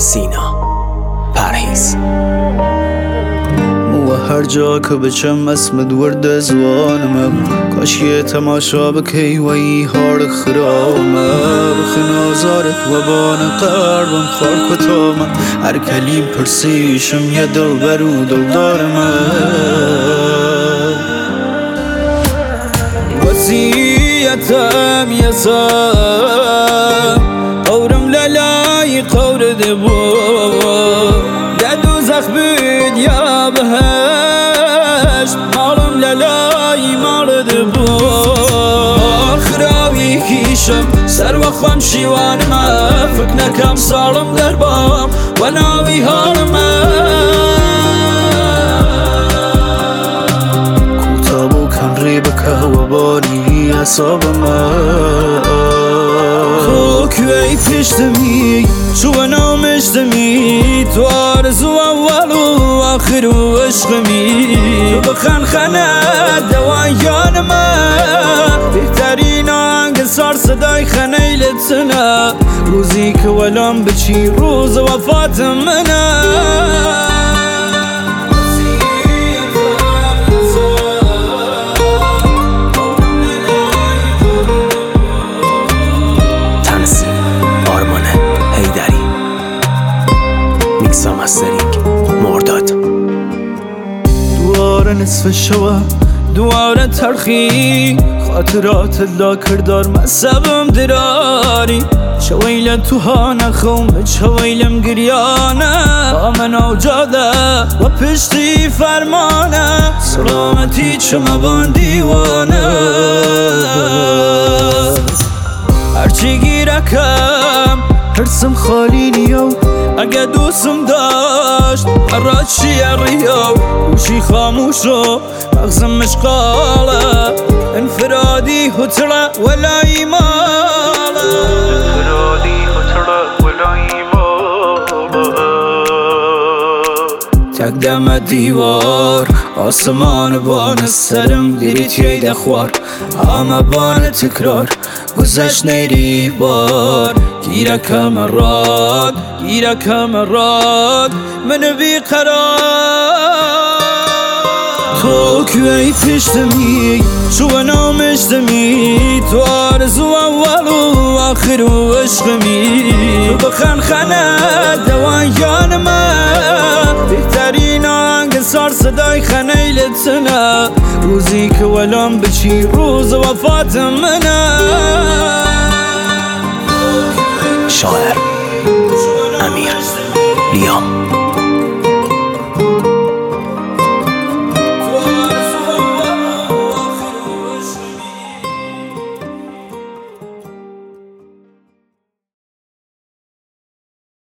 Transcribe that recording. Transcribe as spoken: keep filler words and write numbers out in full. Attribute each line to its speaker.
Speaker 1: سینا پرهیز.
Speaker 2: و هر جا که بچم اسمت ورد زوانم، کاش یه تماشا بکی و ای هار خرامه رخ نازارت و بان قربم خار کتامه هر کلیم پرسیشم یه دل برو دل دارمه وسیعتم یسم قورم للای قور دبو ده دوزخ بید یا بهشت مارم للای مارد بو خراوی کیشم سر و خوام شیوانم فکر نکم سالم در بام و ناوی هارم کوتابو کن ریبکه و بانی اصابم تو کوی پشتمی شو نامشتمی تو آرزو اول و آخر و عشقمی تو بخن خنه دوان یانمه بهترین آنگ سار صدای خنه لتنه روزی که ولام بچی روز وفات منه
Speaker 1: مسترینگ مرداد.
Speaker 2: دوار نصف شوه دوار ترخی خاطرات لا کردار مذهبم دراری شویل تو ها نخوم شویلم گریانه آمن اوجاده و پشتی فرمانه سلامتی چما بان دیوانه هرچی گیرکم هرسم خالی نیو اگه دوستم داشت مرات شیریو گوشی خاموشو مغزم مشغاله انفرادی هتره ولا ایماله انفرادی هتره ولا ایماله تک دم دیوار آسمان بان سرم دیریت یه خوار همه بان تکرار گذشت نیری بار گیرک مراد گیرک مراد من بی قرار تو کوی پشتمی شو نامشتمی تو آرزو اول و آخر و عشقمی تو بخن خنه دوان یانمه بهترین آنگ سار صدای خنه لتنه روزی که ولام بچی روز وفات منه
Speaker 1: شاعر امیر لیام.